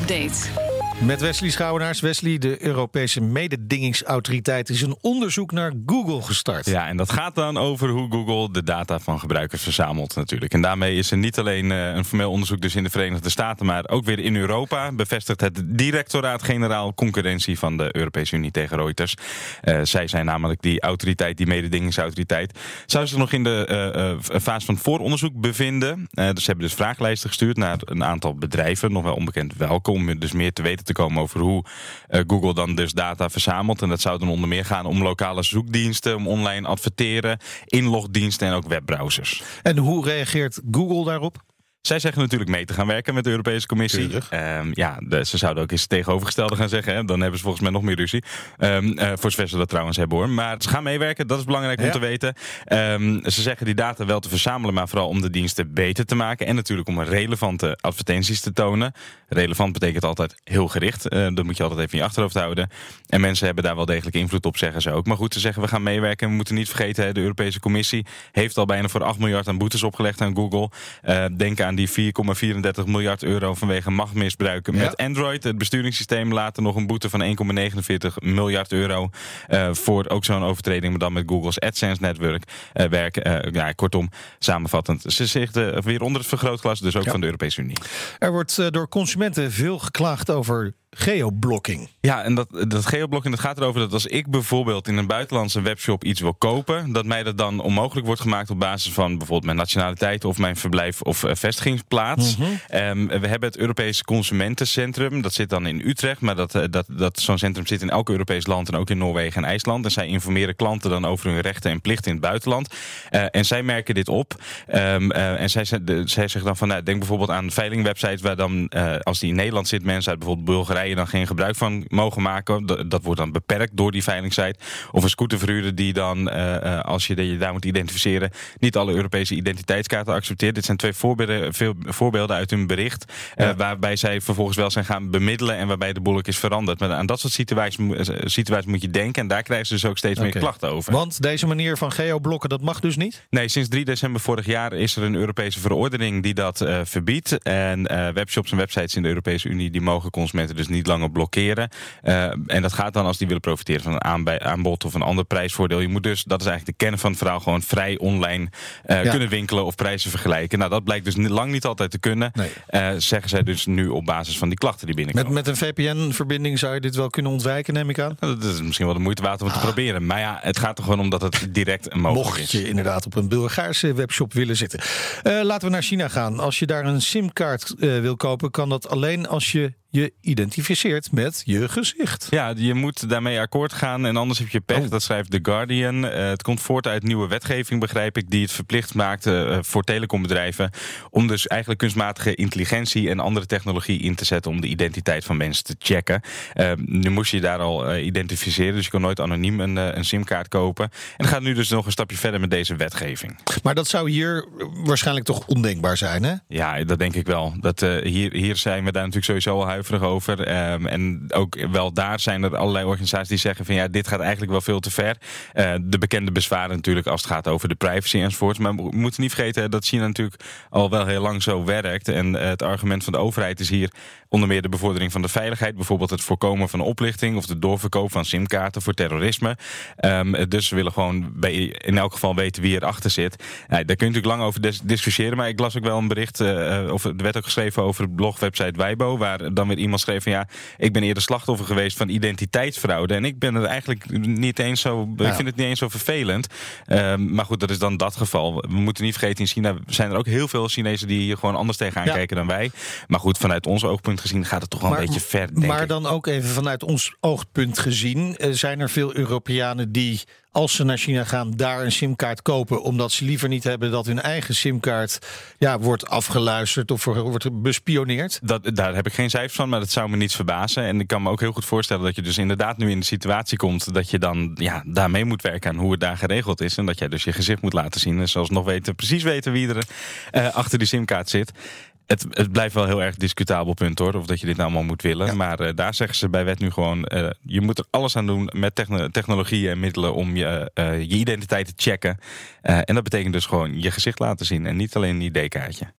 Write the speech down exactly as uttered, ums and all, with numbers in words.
Update. Met Wesley Schouwenaars. Wesley, de Europese mededingingsautoriteit is een onderzoek naar Google gestart. Ja, en dat gaat dan over hoe Google de data van gebruikers verzamelt natuurlijk. En daarmee is er niet alleen uh, een formeel onderzoek dus in de Verenigde Staten, maar ook weer in Europa bevestigt het Directoraat-Generaal Concurrentie van de Europese Unie tegen Reuters. Uh, zij zijn namelijk die autoriteit, die mededingingsautoriteit. Zou zich nog in de uh, uh, fase van het vooronderzoek bevinden. Uh, dus ze hebben dus vragenlijsten gestuurd naar een aantal bedrijven, nog wel onbekend welke, om dus meer te weten te komen over hoe uh, Google dan dus data verzamelt. En dat zou dan onder meer gaan om lokale zoekdiensten, om online adverteren, inlogdiensten en ook webbrowsers. En hoe reageert Google daarop? Zij zeggen natuurlijk mee te gaan werken met de Europese Commissie. Um, ja, de, ze zouden ook eens het tegenovergestelde gaan zeggen. Hè? Dan hebben ze volgens mij nog meer ruzie. Um, uh, voor zover ze dat trouwens hebben hoor. Maar ze gaan meewerken, dat is belangrijk ja. om te weten. Um, ze zeggen die data wel te verzamelen, maar vooral om de diensten beter te maken. En natuurlijk om relevante advertenties te tonen. Relevant betekent altijd heel gericht. Uh, dat moet je altijd even in je achterhoofd houden. En mensen hebben daar wel degelijk invloed op, zeggen ze ook. Maar goed, ze zeggen we gaan meewerken. We moeten niet vergeten, hè, de Europese Commissie heeft al bijna voor acht miljard aan boetes opgelegd aan Google. Uh, denk aan die vier komma vierendertig miljard euro vanwege machtmisbruik met ja. Android. Het besturingssysteem later nog een boete van één komma negenenveertig miljard euro uh, voor ook zo'n overtreding, maar dan met Google's AdSense-netwerk. Uh, werk, uh, ja, kortom, samenvattend. Ze zitten weer onder het vergrootglas, dus ook ja. van de Europese Unie. Er wordt uh, door consumenten veel geklaagd over geoblocking. Ja, en dat, dat geoblocking, dat gaat erover dat als ik bijvoorbeeld in een buitenlandse webshop iets wil kopen, dat mij dat dan onmogelijk wordt gemaakt op basis van bijvoorbeeld mijn nationaliteit of mijn verblijf of uh, vestigingsplaats. Mm-hmm. Um, we hebben het Europese Consumentencentrum, dat zit dan in Utrecht, maar dat, uh, dat, dat zo'n centrum zit in elk Europees land en ook in Noorwegen en IJsland. En zij informeren klanten dan over hun rechten en plichten in het buitenland. Uh, en zij merken dit op. Um, uh, en zij, de, zij zeggen dan van, nou, denk bijvoorbeeld aan veilingwebsites waar dan, uh, als die in Nederland zit, mensen uit bijvoorbeeld Bulgarije je dan geen gebruik van mogen maken. Dat, dat wordt dan beperkt door die veilingsite. Of een scooterverhuurder die dan, uh, als je je daar moet identificeren, niet alle Europese identiteitskaarten accepteert. Dit zijn twee voorbeelden, veel voorbeelden uit hun bericht. Ja. Uh, waarbij zij vervolgens wel zijn gaan bemiddelen en waarbij de boel is veranderd. Maar aan dat soort situaties, situaties moet je denken. En daar krijgen ze dus ook steeds okay. meer klachten over. Want deze manier van geoblokken, dat mag dus niet? Nee, sinds drie december vorig jaar is er een Europese verordening die dat uh, verbiedt. En uh, webshops en websites in de Europese Unie, die mogen consumenten dus niet langer blokkeren. Uh, en dat gaat dan als die willen profiteren van een aanbod of een ander prijsvoordeel. Je moet dus, dat is eigenlijk de kern van het verhaal, gewoon vrij online uh, ja. kunnen winkelen of prijzen vergelijken. Nou, dat blijkt dus lang niet altijd te kunnen. Nee. Uh, zeggen zij dus nu op basis van die klachten die binnenkomen. Met, met een V P N-verbinding zou je dit wel kunnen ontwijken, neem ik aan? Dat is misschien wel de moeite waard om het ah. te proberen. Maar ja, het gaat er gewoon om dat het direct mogelijk Mocht is. je inderdaad op een Bulgaarse webshop willen zitten. Uh, laten we naar China gaan. Als je daar een simkaart uh, wil kopen, kan dat alleen als je je identificeert met je gezicht. Ja, je moet daarmee akkoord gaan en anders heb je pech. Oh. Dat schrijft The Guardian. Uh, het komt voort uit nieuwe wetgeving, begrijp ik, die het verplicht maakt uh, voor telecombedrijven om dus eigenlijk kunstmatige intelligentie en andere technologie in te zetten om de identiteit van mensen te checken. Uh, nu moest je daar al uh, identificeren, dus je kan nooit anoniem een, uh, een simkaart kopen. En het gaat nu dus nog een stapje verder met deze wetgeving. Maar dat zou hier waarschijnlijk toch ondenkbaar zijn, hè? Ja, dat denk ik wel. Dat, uh, hier, hier zijn we daar natuurlijk sowieso al huiverig over. Um, en ook wel daar zijn er allerlei organisaties die zeggen van ja, dit gaat eigenlijk wel veel te ver. Uh, de bekende bezwaren natuurlijk als het gaat over de privacy enzovoort. Maar we moeten niet vergeten dat China natuurlijk al wel heel lang zo werkt. En uh, het argument van de overheid is hier onder meer de bevordering van de veiligheid. Bijvoorbeeld het voorkomen van oplichting of de doorverkoop van simkaarten voor terrorisme. Um, dus we willen gewoon bij, in elk geval weten wie erachter zit. Uh, daar kun je natuurlijk lang over dis- discussiëren. Maar ik las ook wel een bericht, uh, of er werd ook geschreven over de blogwebsite Weibo, waar dan weer iemand schreef van ja, ik ben eerder slachtoffer geweest van identiteitsfraude. En ik ben het eigenlijk niet eens zo, ja. ik vind het niet eens zo vervelend. Um, maar goed, dat is dan dat geval. We moeten niet vergeten, in China zijn er ook heel veel Chinezen die hier gewoon anders tegenaan ja. kijken dan wij. Maar goed, vanuit ons oogpunt gezien gaat het toch wel maar, een beetje ver, denk Maar ik. dan ook even vanuit ons oogpunt gezien, uh, zijn er veel Europeanen die, als ze naar China gaan, daar een simkaart kopen, omdat ze liever niet hebben dat hun eigen simkaart ja, wordt afgeluisterd of wordt bespioneerd? Dat, daar heb ik geen cijfers van, maar dat zou me niets verbazen. En ik kan me ook heel goed voorstellen dat je dus inderdaad nu in de situatie komt dat je dan ja, daarmee moet werken aan hoe het daar geregeld is. En dat jij dus je gezicht moet laten zien. En zelfs nog weten, precies weten wie er uh, achter die simkaart zit. Het, het blijft wel heel erg discutabel punt hoor, of dat je dit nou allemaal moet willen. Ja. Maar uh, daar zeggen ze bij wet nu gewoon, uh, je moet er alles aan doen met techn- technologieën en middelen om je, uh, je identiteit te checken. Uh, en dat betekent dus gewoon je gezicht laten zien en niet alleen een I D-kaartje.